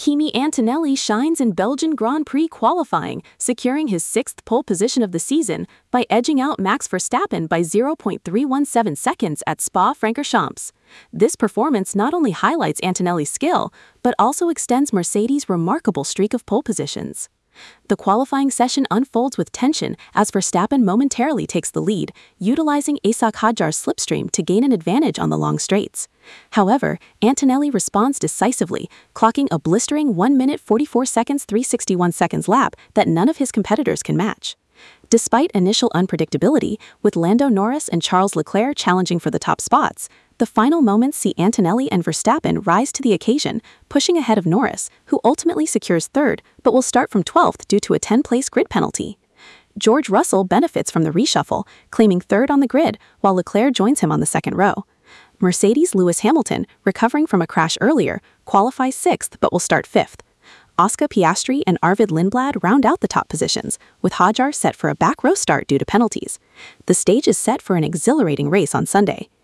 Kimi Antonelli shines in Belgian Grand Prix qualifying, securing his sixth pole position of the season by edging out Max Verstappen by 0.317 seconds at Spa-Francorchamps. This performance not only highlights Antonelli's skill, but also extends Mercedes' remarkable streak of pole positions. The qualifying session unfolds with tension as Verstappen momentarily takes the lead, utilizing Isack Hadjar's slipstream to gain an advantage on the long straights. However, Antonelli responds decisively, clocking a blistering 1 minute 44 seconds 361 seconds lap that none of his competitors can match. Despite initial unpredictability, with Lando Norris and Charles Leclerc challenging for the top spots, the final moments see Antonelli and Verstappen rise to the occasion, pushing ahead of Norris, who ultimately secures third but will start from 12th due to a 10-place grid penalty. George Russell benefits from the reshuffle, claiming third on the grid, while Leclerc joins him on the second row. Mercedes' Lewis Hamilton, recovering from a crash earlier, qualifies sixth but will start fifth. Oscar Piastri and Arvid Lindblad round out the top positions, with Hadjar set for a back row start due to penalties. The stage is set for an exhilarating race on Sunday.